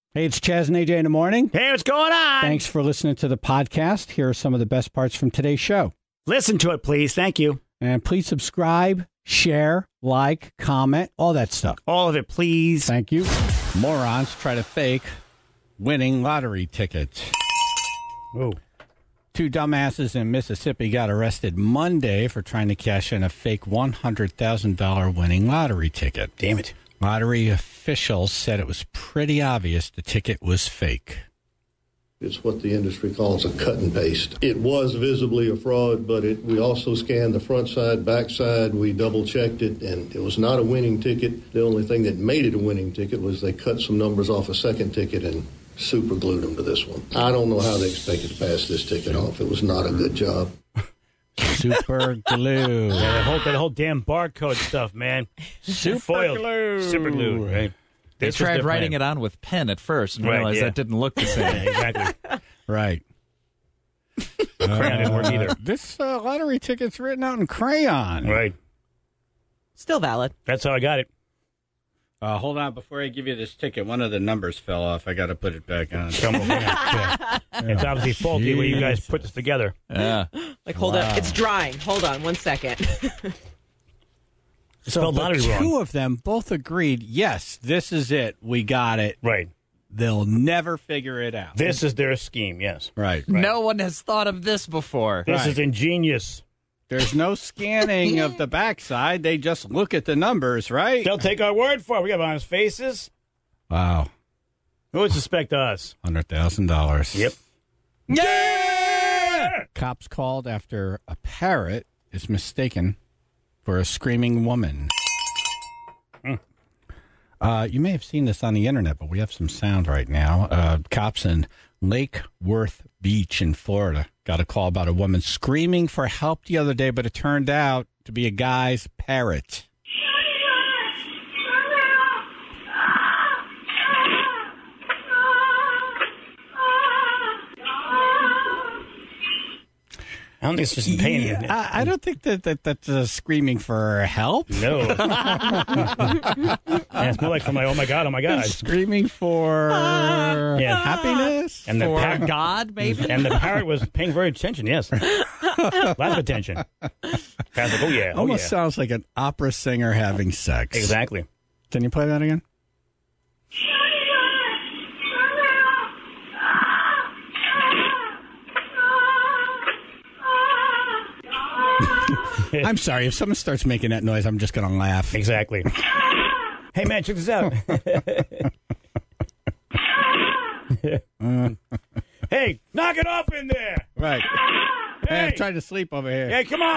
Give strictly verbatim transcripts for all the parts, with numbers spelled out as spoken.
Hey, it's Chaz and A J in the morning. Hey, what's going on? Thanks for listening to the podcast. Here are some of the best parts from today's show. Listen to it, please. Thank you. And please subscribe, share, like, comment, all that stuff. All of it, please. Thank you. Morons try to fake winning lottery tickets. Ooh. Two dumbasses in Mississippi got arrested Monday for trying to cash in a fake one hundred thousand dollars winning lottery ticket. Damn it. Lottery officials said it was pretty obvious the ticket was fake. It's what the industry calls a cut and paste. It was visibly a fraud, but it, we also scanned the front side, back side. We double-checked it, and it was not a winning ticket. The only thing that made it a winning ticket was they cut some numbers off a second ticket and super glued them to this one. I don't know how they expected to pass this ticket off. It was not a good job. Super glue. Yeah, that whole, that whole damn barcode stuff, man. Super Foiled. glue. Super glue, right? They This was tried their writing plan. it on with pen at first and Right, realized yeah. that didn't look the same. Yeah, exactly. Right. Crayon didn't work either. This uh, lottery ticket's written out in crayon. Right. Still valid. That's how I got it. Uh, hold on, before I give you this ticket, one of the numbers fell off. I got to put it back on. Come on, yeah, yeah. It's obviously faulty where you guys put this together. Yeah. Like, hold Wow. on. It's drying. Hold on one second. It's spelled the lottery two wrong. of them both agreed, yes, this is it. We got it. Right. They'll never figure it out. This is their scheme, yes. Right. No one has thought of this before. This Right. is ingenious. There's no scanning of the backside. They just look at the numbers, right? They'll take our word for it. We have honest faces. Wow. Who would suspect us? one hundred thousand dollars. Yep. Yeah! Cops called after a parrot is mistaken for a screaming woman. Uh, you may have seen this on the internet, but we have some sound right now. Uh, cops in Lake Worth Beach in Florida got a call about a woman screaming for help the other day, but it turned out to be a guy's parrot. I don't think it's just in pain. Yeah, I, I don't think that, that that's uh, screaming for help. No. Yeah, it's more like from like, oh my God, oh my God. Screaming for Yeah. happiness. And the, For par- God, maybe? and the parrot was paying very attention, yes. Lots of attention. Parrot's like, oh yeah, oh Almost yeah. sounds like an opera singer having sex. Exactly. Can you play that again? I'm sorry. If someone starts making that noise, I'm just going to laugh. Exactly. Hey, man, check this out. Hey, knock it off in there. Right. Hey, Hey, I'm trying to sleep over here. hey, come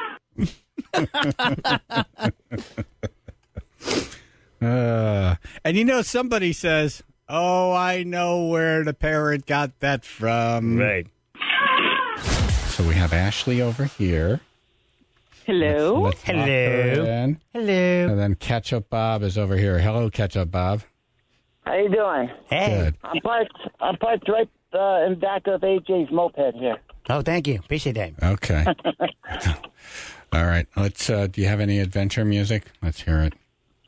on. Uh, and you know, somebody says, oh, I know where the parrot got that from. Right. So we have Ashley over here. Hello. Let's lock her Hello. in. Hello. And then Ketchup Bob is over here. Hello, Ketchup Bob. How you doing? Hey. Good. I'm parked. I'm parked right uh, in back of A J's moped here. Oh, thank you. Appreciate that. Okay. All right. Let's. Uh, do you have any adventure music? Let's hear it.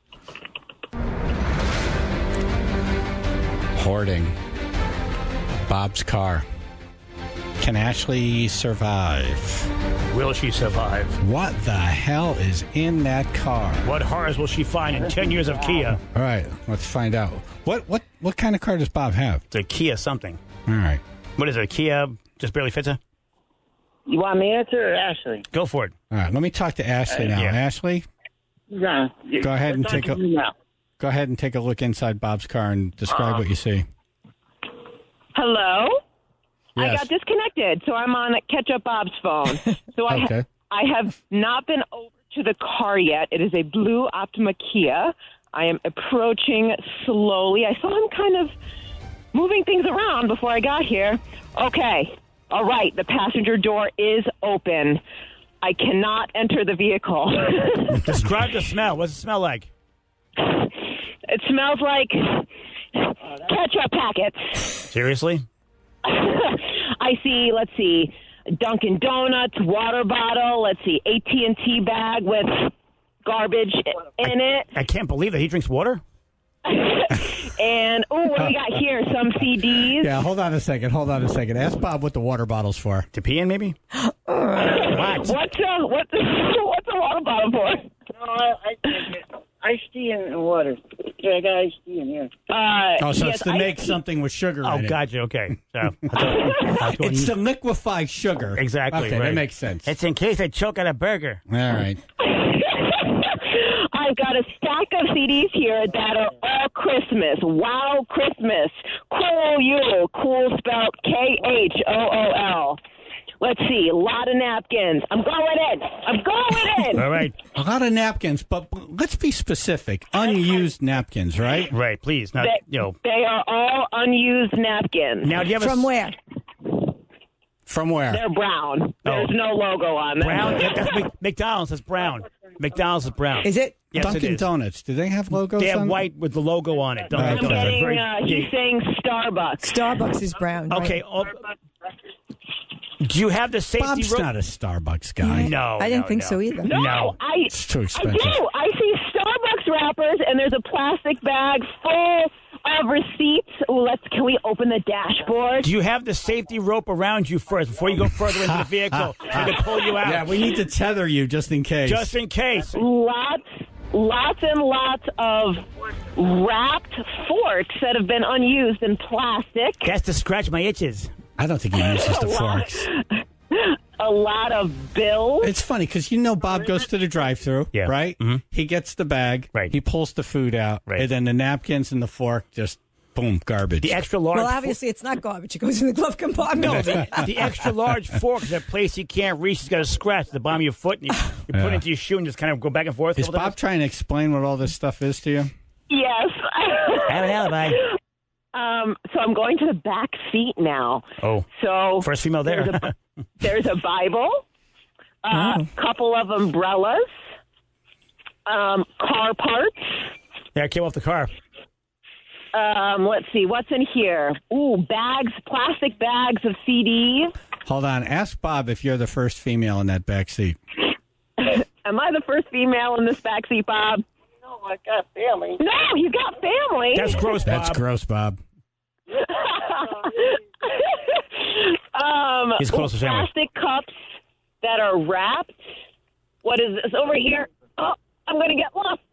Hoarding. Bob's car. Can Ashley survive? Will she survive? What the hell is in that car? What horrors will she find in ten years of Kia? All right. Let's find out. What what what kind of car does Bob have? It's a Kia something. All right. What is it? A Kia just barely fits her? You want me to answer or Ashley? Go for it. All right. Let me talk to Ashley now. yeah. Ashley, Yeah. Go ahead and Let's take talk a- to you now. go ahead and take a look inside Bob's car and describe what you see. Hello? I Yes. got disconnected, so I'm on Ketchup Bob's phone. So I, Okay. I have not been over to the car yet. It is a blue Optima Kia. I am approaching slowly. I saw him kind of moving things around before I got here. Okay. All right. The passenger door is open. I cannot enter the vehicle. Describe the smell. What's it smell like? It smells like ketchup packets. Seriously? I see, let's see, Dunkin' Donuts, water bottle, let's see, A T and T bag with garbage in it. I can't believe that he drinks water. It's And, oh, what do we got here? Some C Ds. Yeah, hold on a second. Hold on a second. Ask Bob what the water bottle's for. To pee in, maybe? What? What's a, what's, a, what's a water bottle for? No, I, I, iced tea and water. Yeah, I got iced tea in here. Uh, Oh, so yes, it's to I- make something with sugar Oh, in it. gotcha. Okay. So, I thought- I was going- It's to liquefy sugar. Exactly. Okay, right. that makes sense. It's in case I choke on a burger. All right. I've got a stack of C Ds here that are all Christmas. Wow, Christmas. Cool Yule. Cool spelled K H O O L. Let's see. A lot of napkins. I'm going in. I'm going in. All right. A lot of napkins, but let's be specific. Unused napkins, right? Right, please. Not, They, you know. they are all unused napkins. Now, do you have a From s- where? From where? They're brown. There's Oh. no logo on them. Brown? Yeah, that's Mc- McDonald's is brown. McDonald's is brown. Is it? Yes, Dunkin' it is. Donuts. Do they have logos They have on white with the logo on it. Dunkin' I'm I'm Donuts are getting, very- uh, he's saying Starbucks. Starbucks is brown. right? Okay. Oh, do you have the safety Bob's rope? not a Starbucks guy. No, I didn't no, think no. so either. No, No. I, It's too I expensive. do. I see Starbucks wrappers, and there's a plastic bag full of receipts. Ooh, let's. Can we open the dashboard? Do you have the safety rope around you first before you go further into the vehicle so they can pull you out? Yeah, we need to tether you just in case. Just in case. Lots, lots and lots of wrapped forks that have been unused in plastic. That's to scratch my itches. I don't think he uses the A lot. forks. A lot of bills. It's funny because you know Bob goes to the drive-thru, Yeah. right? Mhm. He gets the bag, Right. He pulls the food out, Right. and then the napkins and the fork just boom, garbage. The extra large. Well, obviously, it's not garbage. It goes in the glove compartment. No, the, the extra large fork is a place you can't reach. It's got a scratch at the bottom of your foot, and you, you put Yeah. it into your shoe and just kind of go back and forth. Is Bob trying to explain what all this stuff is to you? Yes. I have an alibi. um. So I'm going to the back seat now. Oh, So first female there's there. a, there's a Bible, a Oh. couple of umbrellas, um, car parts. Yeah, I came off the car. Um, let's see, what's in here? Ooh, bags, plastic bags of C D. Hold on. Ask Bob if you're the first female in that back seat. Am I the first female in this backseat, Bob? No, I got family. No, he's got family. That's gross, Bob. That's gross, Bob. um, He's close to family. plastic cups that are wrapped. What is this over here? Oh, I'm going to get lost.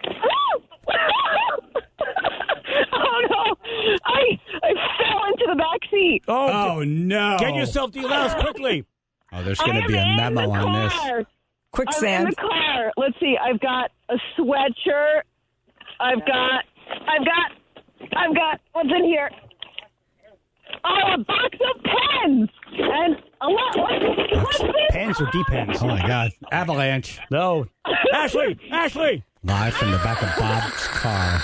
Oh no! I I fell into the back seat. Oh, Oh, no. get yourself to your house quickly. Oh, there's I going to am be a in memo the on this. car. I'm in Quicksand. the car. Let's see. I've got a sweatshirt. I've got. I've got. I've got. What's in here? Oh, a box of pens and a lot. What, what's this? Pens or depends? Oh, my God. Avalanche. No. Ashley! Ashley! Live from the back of Bob's car.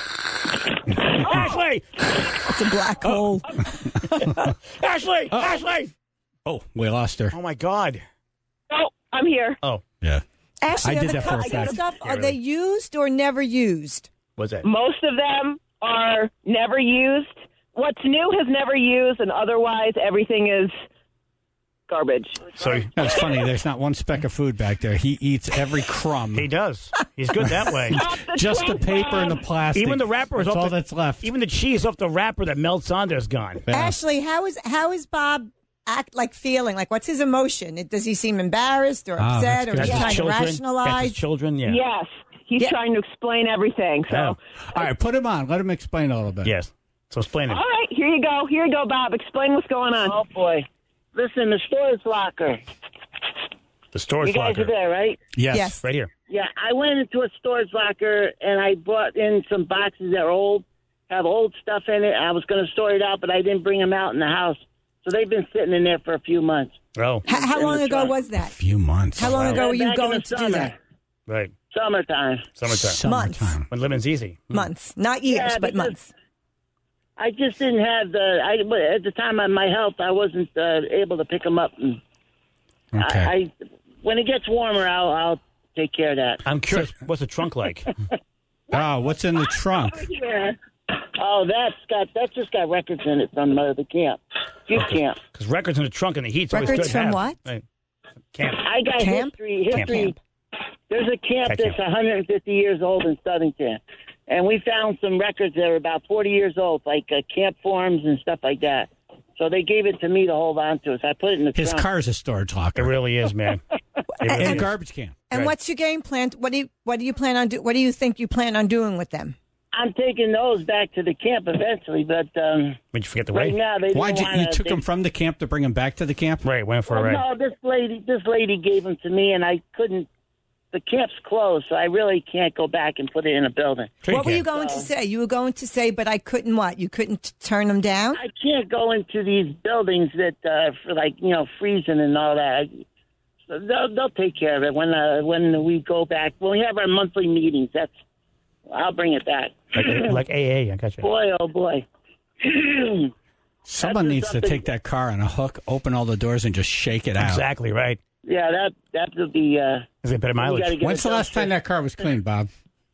Ashley! It's a black hole. Ashley! Ashley! Oh, we lost her. Oh, my God. Oh, I'm here. Oh, Yeah. Actually, I are did the that for a cups and fact. stuff, Yeah, are they really. used or never used? what's that? Most of them are never used. What's new has never used, and otherwise everything is garbage. So That's funny. There's not one speck of food back there. He eats every crumb. he does. He's good that way. Just the paper and the plastic. Even the wrapper is That's off all the- that's left. Even the cheese off the wrapper that melts on there is gone. Yeah. Ashley, how is how is Bob act like feeling? Like, what's his emotion? It, does he seem embarrassed or Ah, upset, that's or good. is he That's trying his to children. That's his rationalize? children, yeah. Yes, he's Yeah. trying to explain everything. So, Oh. All right, put him on. Let him explain a little bit. Yes. So explain it. all right, here you go. Here you go, Bob. Explain what's going on. Oh boy! Listen, the storage locker. The storage You guys locker. are there, right? Yes. Yes. Right here. Yeah, I went into a storage locker and I brought in some boxes that are old, have old stuff in it. I was going to store it out, but I didn't bring them out in the house, so they've been sitting in there for a few months. Oh, How, how In long the ago truck. was that? Few months. How long Wow. ago were you Back in the going to do summer. that? right. Summertime. Summertime. Months. Summertime. When living's easy. Months, not years, Yeah, but because- months. I just didn't have the. I at the time of my health, I wasn't uh, able to pick them up. And Okay. I, I when it gets warmer, I'll I'll take care of that. I'm curious, what's the trunk like? Oh, what's in the trunk? Yeah. Oh, that's got that's just got records in it from uh, the camp, youth camp. Because records in the trunk and the heat's always Records good to from have. what? Right. Camp. I got Camp? history. History. Camp. There's a camp Cat that's camp. one hundred fifty years old in Southington, and we found some records that are about forty years old, like uh, camp forms and stuff like that. So they gave it to me to hold on to. So I put it in the His trunk. car's a storage It locker. really is, man. It really And a is. garbage can. And Right. what's your game plan? What do you what do you plan on do? What do you think you plan on doing with them? I'm taking those back to the camp eventually, but um, Did you forget the right way? now they Why'd you, didn't you wanna, took they, him from the camp to bring him back to the camp? Right, went for a Well, ride. no, this lady, this lady gave them to me, and I couldn't. The camp's closed, so I really can't go back and put it in a building. Sure What were can. you going to say? You were going to say, but I couldn't what? You couldn't t- turn them down? I can't go into these buildings that, uh, for like you know, freezing and all that. I, so they'll, they'll take care of it when uh, when we go back. When we have our monthly meetings, that's I'll bring it back. Like, like A A, I got you. Boy, oh boy. Someone That's needs to something- take that car on a hook, open all the doors, and just shake it out. Exactly, right. Yeah, that that would be. Uh, Is it better we gotta mileage? get When's a the last dumpster. time that car was cleaned, Bob?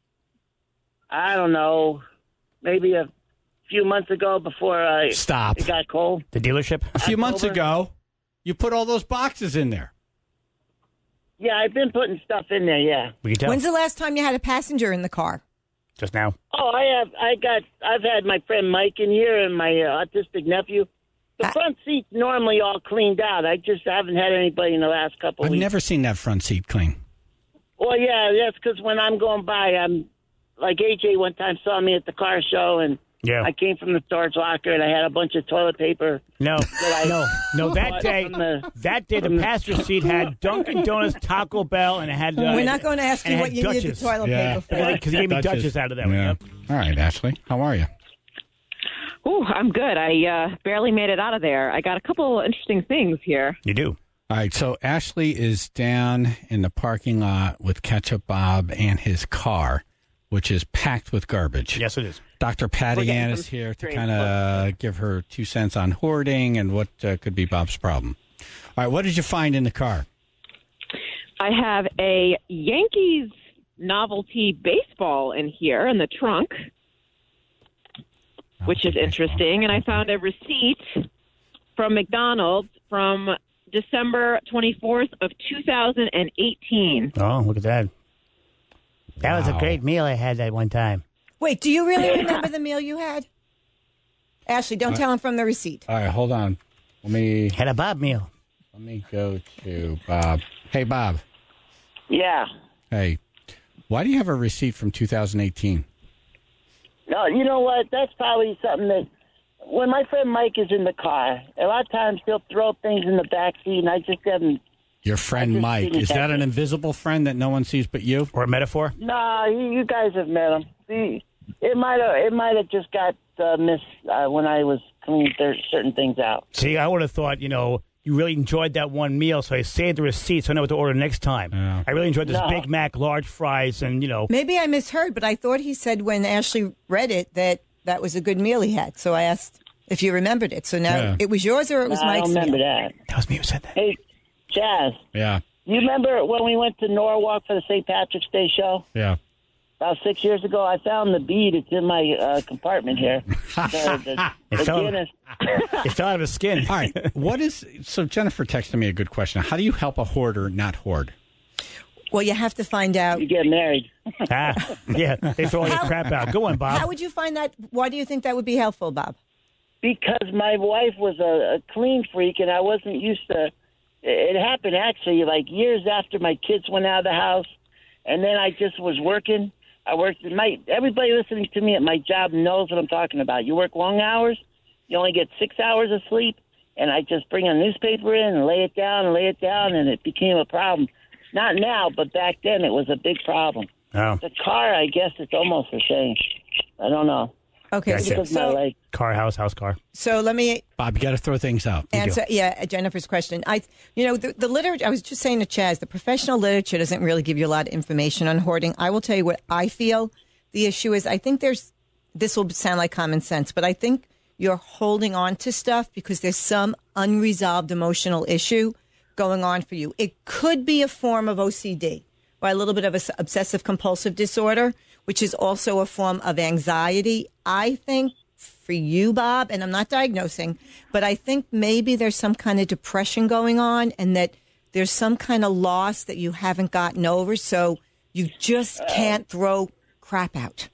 I don't know. Maybe a few months ago before I Stop. it got cold. The dealership? A few months October. ago, you put all those boxes in there. Yeah, I've been putting stuff in there. Yeah. We can tell. When's the last time you had a passenger in the car? Just now. Oh, I have. I got. I've had my friend Mike in here and my uh, autistic nephew. The Uh, front seat's normally all cleaned out. I just haven't had anybody in the last couple I've weeks. never seen that front seat clean. Well, yeah, that's because when I'm going by, I'm like A J one time saw me at the car show, and Yeah. I came from the storage locker, and I had a bunch of toilet paper. No, I- no, no. That day, From the- that day, the passenger seat had Dunkin' Donuts, Taco Bell, and it had. Uh, We're not going to ask and you it what had you need the Dutchess. toilet Yeah. paper for. Because he gave me Dutchess out of that one. Yeah. Yep. All right, Ashley, how are you? Ooh, I'm good. I uh, barely made it out of there. I got a couple interesting things here. You do. All right, so Ashley is down in the parking lot with Ketchup Bob and his car, which is packed with garbage. Yes, it is. Doctor Patty We're getting Ann some is here to straight kind of give her two cents on hoarding and what uh, could be Bob's problem. All right, what did you find in the car? I have a Yankees novelty baseball in here in the trunk, which is interesting. And I found a receipt from McDonald's from December twenty-fourth of two thousand eighteen. Oh, look at that. That was Wow. a great meal I had that one time. Wait, do you really remember the meal you had? Ashley, don't tell him from the receipt. All right, hold on. Let me Had a Bob meal. let me go to Bob. Hey, Bob. Yeah. Hey, why do you have a receipt from two thousand eighteen? No, you know what? That's probably something that when my friend Mike is in the car, a lot of times he'll throw things in the back seat, and I just haven't. Your friend I just Mike. didn't Is that catch an it. invisible friend that no one sees but you? Or a metaphor? Nah, you, you guys have met him. See, it might have. It might have just got uh, missed uh, when I was cleaning th- certain things out. See, I would have thought, you know, you really enjoyed that one meal, so I saved the receipt so I know what to order next time. Yeah. I really enjoyed this No. Big Mac, large fries, and, you know, Maybe I misheard, but I thought he said when Ashley read it that that was a good meal he had. So I asked if you remembered it. So now Yeah. it was yours or it was Nah, I Mike's don't remember meal? that. that was me who said that. Hey, Chaz, Yeah, you remember when we went to Norwalk for the Saint Patrick's Day show yeah. about six years ago? I found the bead. It's in my uh, compartment here. The, the, It the fell- Guinness. It fell out of his skin. All right, what is so? Jennifer texted me a good question. How do you help a hoarder not hoard? Well, you have to find out. You get married. Ah, yeah, they throw all your crap out. Go on, Bob. How would you find that? Why do you think that would be helpful, Bob? Because my wife was a, a clean freak, and I wasn't used to. It happened actually like years after my kids went out of the house, and then I just was working. I worked. My everybody listening to me at my job knows what I'm talking about. You work long hours, you only get six hours of sleep, and I just bring a newspaper in and lay it down and lay it down, and it became a problem. Not now, but back then it was a big problem. Oh, The car, I guess it's almost the same. I don't know. Okay, Gotcha. so, Because my so, like. car, house, house, car. so let me Bob, you got to throw things out. answer. Yeah, Jennifer's question. I, you know, the, the literature. I was just saying to Chaz, the professional literature doesn't really give you a lot of information on hoarding. I will tell you what I feel the issue is. I think there's. This will sound like common sense, but I think you're holding on to stuff because there's some unresolved emotional issue going on for you. It could be a form of O C D or a little bit of a obsessive compulsive disorder, which is also a form of anxiety. I think for you, Bob, and I'm not diagnosing, but I think maybe there's some kind of depression going on and that there's some kind of loss that you haven't gotten over. So you just can't throw crap out.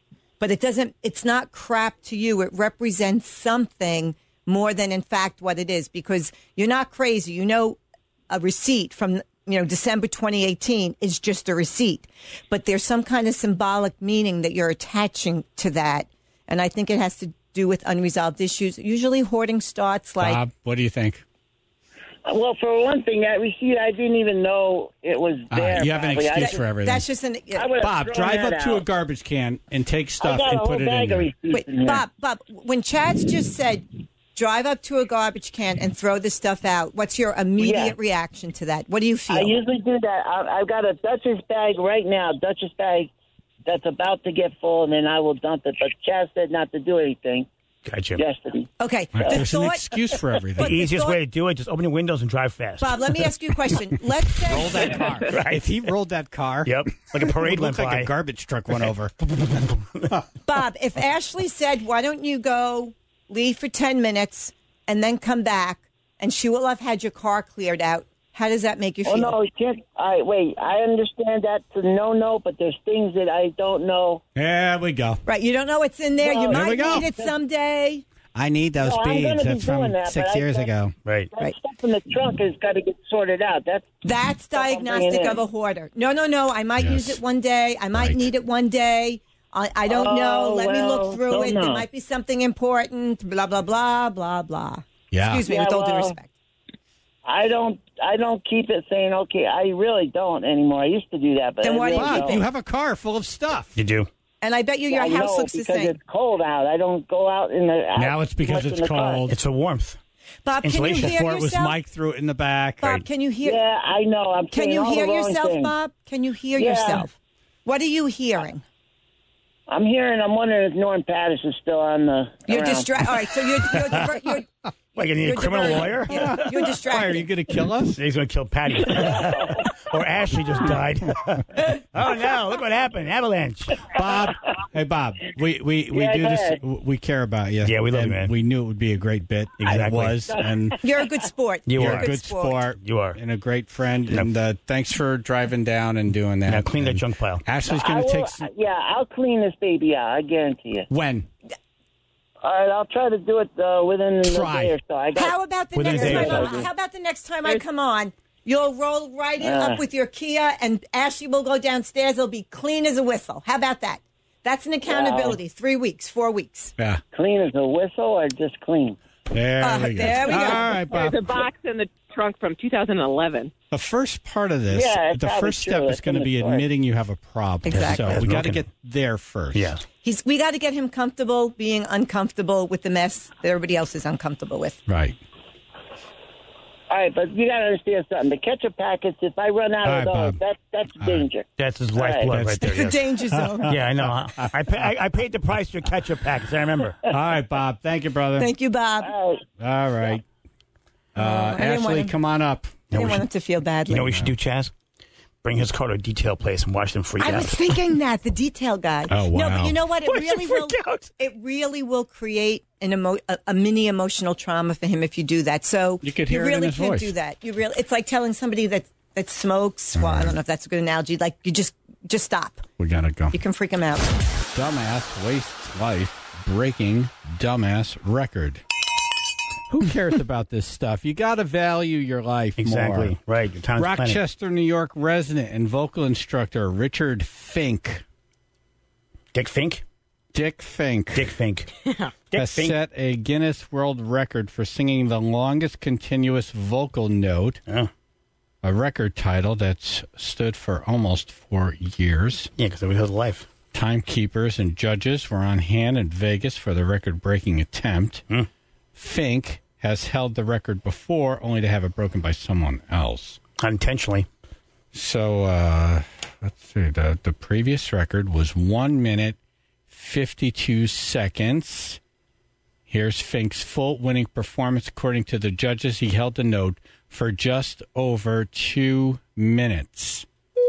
but it doesn't, it's not crap to you. It represents something more than in fact what it is, because you're not crazy. You know, a receipt from, you know, December twenty eighteen is just a receipt, but there's some kind of symbolic meaning that you're attaching to that. And I think it has to do with unresolved issues. Usually hoarding starts like... Bob, what do you think? Well, for one thing, that receipt, I didn't even know it was Uh, there. you have an probably. excuse I, for everything. That's just an... I would've Bob, thrown drive that up to a out. garbage can and take I stuff got a and whole put it bag in of there. receipts Wait, in here. Bob, Bob, when Chad's just said, drive up to a garbage can and throw the stuff out, what's your immediate Yeah. reaction to that? What do you feel? I usually do that. I, I've got a Duchess bag right now, Duchess bag that's about to get full, and then I will dump it. But Chad said not to do anything Gotcha. yesterday. okay. Right, The there's an thought, excuse for everything. But The the easiest thought- way to do it, just open your windows and drive fast. Bob, let me ask you a question. Let's say... Roll that car. Right. If he rolled that car, Yep. Like a it parade would went look like by. a garbage truck went over. Bob, if Ashley said, why don't you go leave for ten minutes and then come back, and she will have had your car cleared out, how does that make you Oh feel? no, you can't. I wait. I understand that's a no-no, but there's things that I don't know. There we go. Right, you don't know what's in there. Well, you there might we go. need it someday. I need those No, I'm beads. gonna be That's from doing that, six but I years thought- ago. Right. That Right. stuff in the trunk has got to get sorted out. That's That's Stuff I'm diagnostic bringing of in. a hoarder. No, no, no. I might Yes. use it one day. I might Right. need it one day. I, I don't Oh, know. Let me well, look through don't it. There know. might be something important. Blah, blah, blah, blah, blah. Yeah. Excuse me, Yeah, with all due well, respect. I don't. I don't keep it saying okay. I really don't anymore. I used to do that, but Then I why do you really keep Bob, don't. you have a car full of stuff. You do. And I bet you your I house know, looks the because same. it's cold out. I don't go out in the. Out Now it's because much it's in the car. cold. It's for warmth. Bob, can you insulation. hear Before it was yourself? Mike threw it in the back. Bob, can you hear? Yeah, I know. I'm Can saying you all hear the wrong yourself, things. Bob? Can you hear Yeah. yourself? What are you hearing? I'm hearing. I'm wondering if Norm Pattis is still on the. You're around. distracted. All right, so you're you're, diver- you're, Like, you need you're a criminal diverting. lawyer? Yeah, you're Why, distracted. are you going to kill us? He's going to kill Patty. Or Ashley just died. Oh, no. Look what happened. Avalanche. Bob, hey, Bob, we, we, we Yeah, do go this. ahead. We care about you. Yeah, we love you, and man. We knew it would be a great bit. And it Exactly. was. And You're a good sport. You you're are. a good sport. You are. And a great friend. And uh, thanks for driving down and doing that. Now clean that And junk pile. Ashley's I going to will, take some. Yeah, I'll clean this baby out. I guarantee you. When? All right, I'll try to do it uh, within Try. a day or so. I got. How about the Within a next day or time? so. I, how about the next time I come on? You'll roll right in Uh. up with your Kia, and Ashley will go downstairs. It'll be clean as a whistle. How about that? That's an accountability. Three weeks, four weeks. Yeah. Clean as a whistle or just clean? There Uh, we go. there we go. All right, Bob. There's a box in the trunk from two thousand eleven. The first part of this, Yeah, it's the probably first true. step is It's going to in the be story. admitting you have a problem. Exactly. So Yes, we got to broken. get there first. Yeah. He's. We got to get him comfortable being uncomfortable with the mess that everybody else is uncomfortable with. Right. All right, but you got to understand something. The ketchup packets, if I run out All of right, those, Bob. that, that's danger. That's his All right. lifeblood right there. It's a Yes. danger zone. Yeah, I know. I, I, pay, I, I paid the price for your ketchup packets. I remember. All right, Bob. Thank you, brother. Thank you, Bob. All right. All right. Uh, I didn't want Ashley, him- come on up. I didn't want him to feel badly. You know what we should do, Chaz? Bring his car to a detail place and watch them freak I out. was thinking that the detail guy. Oh, No, wow. but you know what? It Why'd you really will. freak out? It really will create an emo- a, a mini emotional trauma for him if you do that. So You could hear it in really his can't voice. do that. You really. It's like telling somebody that that smokes. Well, I don't know if that's a good analogy. Like you just just stop. We got to go. You can freak him out. Dumbass wastes life breaking dumbass record. Who cares about this stuff? You got to value your life Exactly. more. Right. Your time's plenty. Rochester, New York resident and vocal instructor Richard Fink. Dick Fink? Dick Fink. Dick Fink. Dick has Fink. set a Guinness World Record for singing the longest continuous vocal note, Oh. a record title that's stood for almost four years. Yeah, because it was his life. Timekeepers and judges were on hand in Vegas for the record-breaking attempt. Hmm. Fink has held the record before, only to have it broken by someone else. Unintentionally. So, uh, let's see. The, the previous record was one minute, fifty-two seconds. Here's Fink's full winning performance. According to the judges, he held the note for just over two minutes.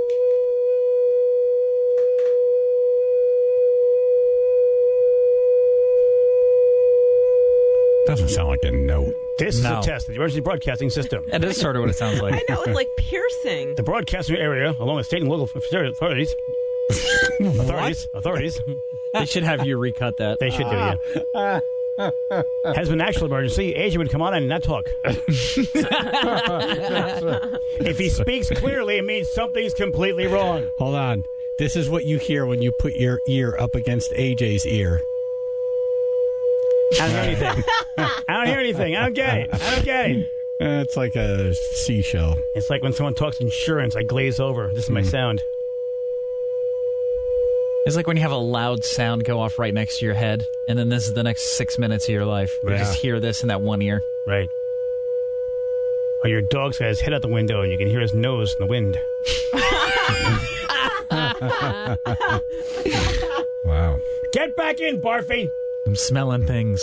Doesn't sound like a note. This No. is a test of the emergency broadcasting system. That is sort of what it sounds like. I know, it's like piercing. The broadcasting area, along with state and local authorities, Authorities. Authorities. They should have you recut that. They should do, yeah. Has been an actual emergency. Agent would come on and not talk. If he speaks clearly, it means something's completely wrong. Hold on. This is what you hear when you put your ear up against A J's ear. I don't hear anything. I don't hear anything. I don't get it. I don't get it. Uh, it's like a seashell. It's like when someone talks insurance, I glaze over. This is my sound. It's like when you have a loud sound go off right next to your head, and then this is the next six minutes of your life. You Yeah. just hear this in that one ear. Right. Or your dog's got his head out the window and you can hear his nose in the wind. Wow. Get back in, Barfy. I'm smelling things.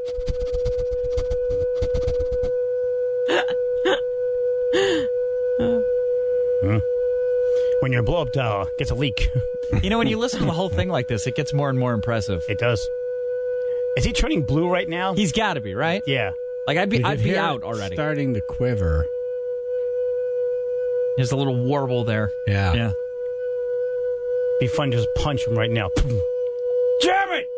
Hmm. When your blow-up doll gets a leak. You know, when you listen to the whole thing like this, it gets more and more impressive. It does. Is he turning blue right now? He's got to be, right? Yeah. Like, I'd be, You I'd could be hear out it already. Starting to quiver. There's a little warble there. Yeah. Yeah. Be fun to just punch him right now. Damn it!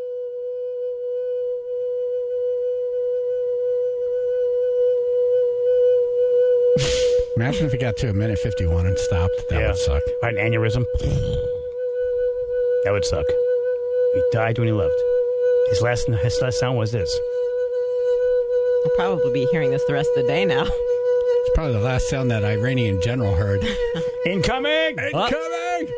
Imagine if it got to a minute fifty-one and stopped. That Yeah. would suck. Right, an aneurysm. That would suck. He died when he lived. His last, his last sound was this. I'll probably be hearing this the rest of the day now. It's probably the last sound that Iranian general heard. Incoming! Incoming!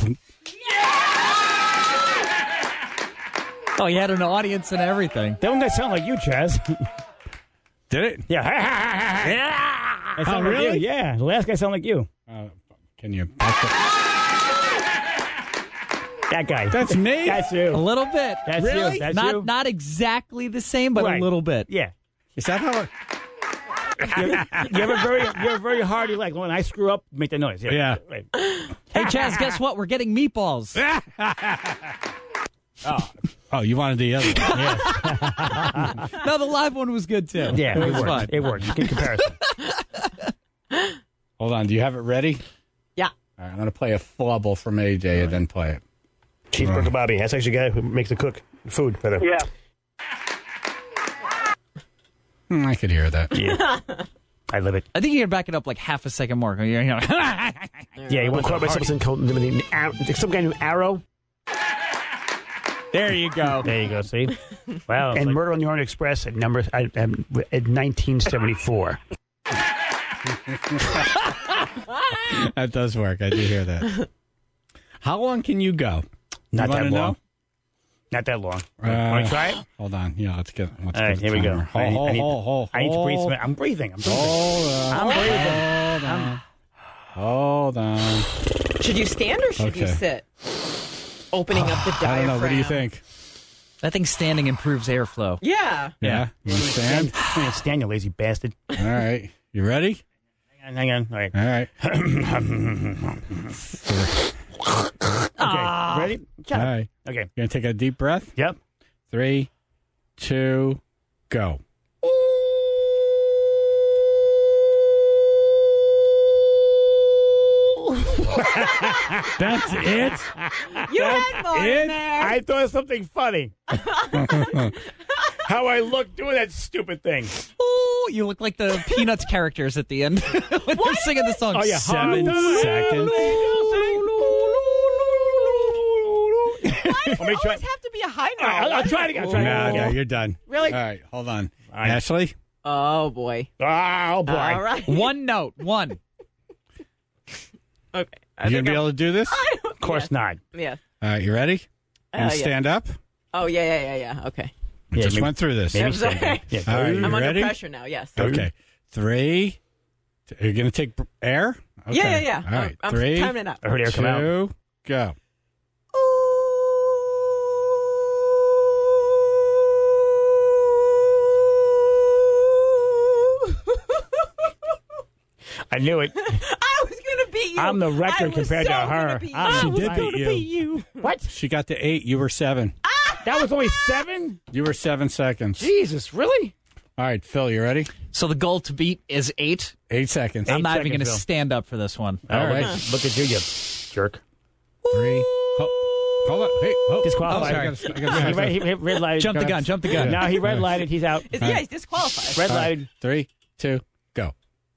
Oh, you had an audience and everything. That one guy sound like you, Chaz. Did it? Yeah. Yeah. That sound Oh, like really? you. Yeah. The last guy sound like you. Uh, can you back the... That guy. That's me? That's A you. little bit. That's Really? you. That's not you. not exactly the same, but Right. a little bit. Yeah. Is that how it... You, you have a very, you have a very hearty like when I screw up, make the noise. Yeah. Yeah. Right. Hey, Chaz, guess what? We're getting meatballs. oh. oh, you wanted the other one. Yeah. No, the live one was good, too. Yeah. it It was worked. fun. It worked. Good comparison. Hold on. Do you have it ready? Yeah. All right, I'm going to play a flubble from A J and then play it. Cheeseburger Bobby. That's actually the guy who makes the cook food for them. Yeah. Hmm, I could hear that. Yeah. I live it. I think you can back it up like half a second more. You know, Yeah. You want to something called some kind of arrow. there you go. There you go. See. Wow. And Murder on the Orient Express at number at, at nineteen seventy-four. That does work. I do hear that. How long can you go? Not You that wanna long. know? Not that long. Uh, Want to try it? Hold on. Yeah, let's get. Let's All get right, the here we go. timer. I need, Hold, I need, hold, hold, I need to breathe. hold. some- I'm breathing. I'm breathing. Hold on. I'm breathing. Hold on. Hold on. Should you stand or should you Okay. sit? Opening up the I diaphragm. don't know. What do you think? I think standing improves airflow. Yeah. Yeah. You understand? Stand, stand, you lazy bastard. All right. You ready? Hang on, hang on. All right. All right. Okay. Ready? Shut All up. right. Okay. You're going to take a deep breath? Yep. Three, two, go. That's it? You had more it? in there. I thought of something funny. How I look doing that stupid thing. Oh, you look like the Peanuts characters at the end when they're singing the song. Oh, yeah. Seven Hard- seconds. Why does Let me it try- always have to be a high note? All right, I'll, I'll try it again. I'll try it No, again. no, you're done. Really? All right, hold on. right. Ashley? Oh, boy. Oh, boy. All right. One note, one. Okay. I You going think to be I'm- able to do this? Of course not. Yeah. All right, you ready? And Uh, yeah. stand up? Oh, yeah, yeah, yeah, yeah. Okay. We Yeah, just maybe- went through this. Maybe I'm sorry. stand up. Yeah. All right, you I'm ready? under pressure now, yes. Okay. Three. T- Are you going to take br- air? Okay. Yeah, yeah, yeah. All right. I'm, I'm Three, timing it out. I heard air come out. two, go. I knew it. I was going to beat you. I'm the I record was compared so to gonna her. beat you. I'm- I She was did gonna beat you. beat you. What? She got to eight. You were seven. That was only seven? You were seven seconds. Jesus, really? All right, Phil, you ready? So the goal to beat is eight. Eight seconds. I'm not even seconds, going to Phil. stand up for this one. Oh, All look right. at- Look at you, you jerk. Three. Ho- Hold on. Hey, oh, Disqualified. Oh, I gotta, I Yeah, gotta, he, red, he, he red lighted. Jump the gun, jump the gun. Now he red lighted. He's out. It's, yeah, he's disqualified. Red lighted. Three, two, go.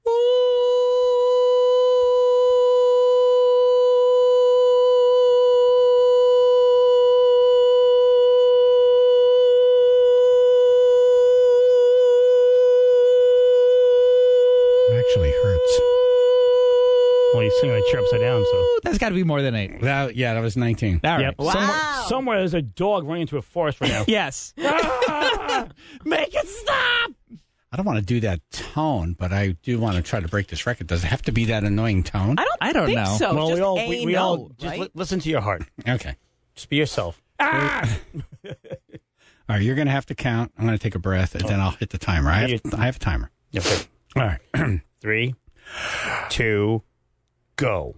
It actually hurts. Well, he's singing a chair upside down, so. That's got to be more than eight. That, yeah, that was nineteen. All right. Yep. Wow. Somewhere, somewhere there's a dog running into a forest right now. Yes. Make it stop! I don't want to do that tone, but I do want to try to break this record. Does it have to be that annoying tone? I don't, I don't think know. so. Well, just we all, a we, we no, all just right? li- listen to your heart. Okay. Just be yourself. Ah! All right, you're going to have to count. I'm going to take a breath, and then I'll hit the timer. I have, I have a timer. Okay. All right. Three, two, go.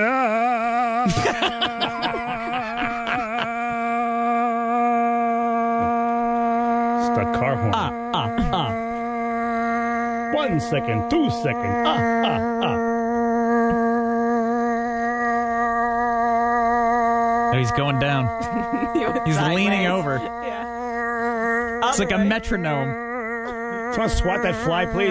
Stuck car horn. Ah, ah, ah. One second, two second. Ah, ah, ah. Oh, he's going down. He's leaning over. Yeah. It's like a metronome. Someone swat that fly, please.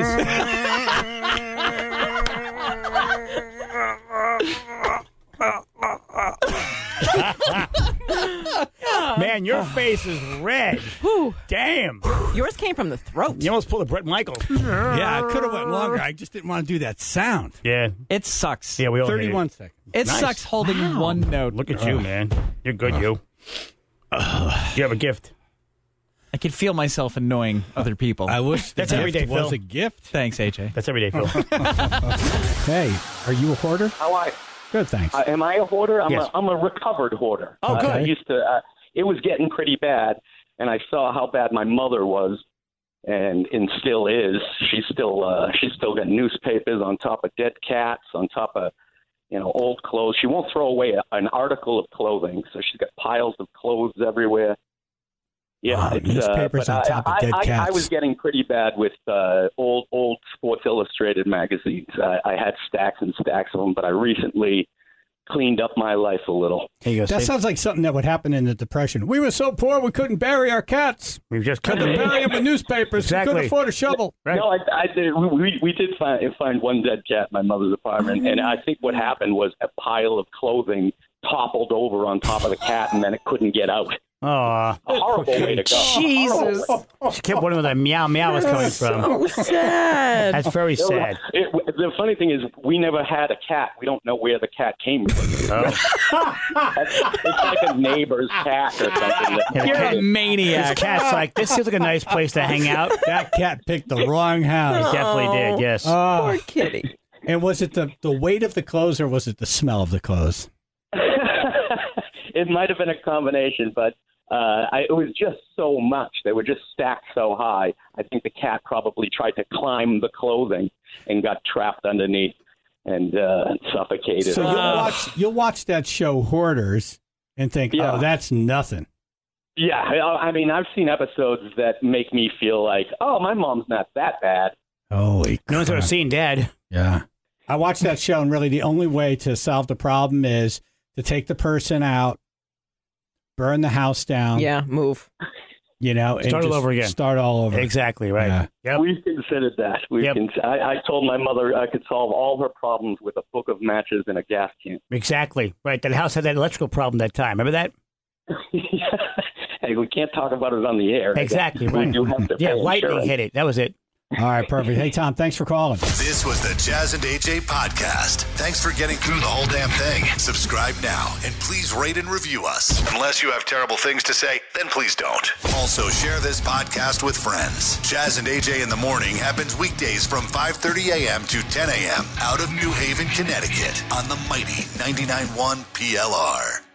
Man, your face is red. Whew. Damn. Yours came from the throat. You almost pulled a Brett Michaels. Yeah, I could have went longer. I just didn't want to do that sound. Yeah. It sucks. Yeah, we all hate thirty-one seconds. It Nice. sucks holding Wow. one note. Look at you, man. You're good, you. You have a gift. I can feel myself annoying other people. I wish That's the every gift day, was Phil. a gift. Thanks, A J. That's every day, Phil. Hey, are you a hoarder? How I Good, thanks. uh, am I a hoarder? I'm Yes. a I'm a recovered hoarder. Oh, Uh, good. I used to. Uh, it was getting pretty bad, and I saw how bad my mother was, and and still is. She's still uh, she's still got newspapers on top of dead cats, on top of you know old clothes. She won't throw away a, an article of clothing, so she's got piles of clothes everywhere. Yeah, Wow, it's, newspapers uh, on but top I, of dead I, cats. I was getting pretty bad with uh, old old Sports Illustrated magazines. I, I had stacks and stacks of them, but I recently cleaned up my life a little. Here you go. That Steve. sounds like something that would happen in the Depression. We were so poor we couldn't bury our cats. We just Couldn't couldn't bury them with newspapers. Exactly. We couldn't afford a shovel. Right. No, I, I did. We we did find find one dead cat in my mother's apartment, and I think what happened was a pile of clothing toppled over on top of the cat, and then it couldn't get out. Aw. A horrible way to go. Jesus. She kept wondering where that meow meow was coming from. So sad. That's very sad. It, the funny thing is, we never had a cat. We don't know where the cat came from. Oh. It's like a neighbor's cat or something. Yeah, You're cat- a maniac. This cat's like, this seems like a nice place to hang out. That cat picked the wrong house. Definitely did, yes. Oh. Poor kitty. And was it the, the weight of the clothes or was it the smell of the clothes? It might have been a combination, but uh, I, it was just so much. They were just stacked so high. I think the cat probably tried to climb the clothing and got trapped underneath and uh, suffocated. So you'll Uh, watch you'll watch that show Hoarders and think, Yeah. oh, that's nothing. yeah, I I mean, I've seen episodes that make me feel like, oh, my mom's not that bad. Holy No one's ever crap. seen Dad. Yeah. I watched that show, and really the only way to solve the problem is to take the person out, burn the house down, Yeah, move. you know, and Start all just over again. Start all over. Exactly, right. Yeah. Yep. We've considered that. We've Yep. cons- I, I told my mother I could solve all her problems with a book of matches and a gas can. Exactly. Right. That house had that electrical problem that time. Remember that? Hey, we can't talk about it on the air. Exactly, We right. do have to Yeah, pay lightning insurance. hit it. That was it. All right, perfect. Hey, Tom, thanks for calling. This was the Jazz and A J podcast. Thanks for getting through the whole damn thing. Subscribe now and please rate and review us. Unless you have terrible things to say, then please don't. Also, share this podcast with friends. Jazz and A J in the Morning happens weekdays from five thirty a.m. to ten a.m. out of New Haven, Connecticut on the mighty ninety-nine point one P L R.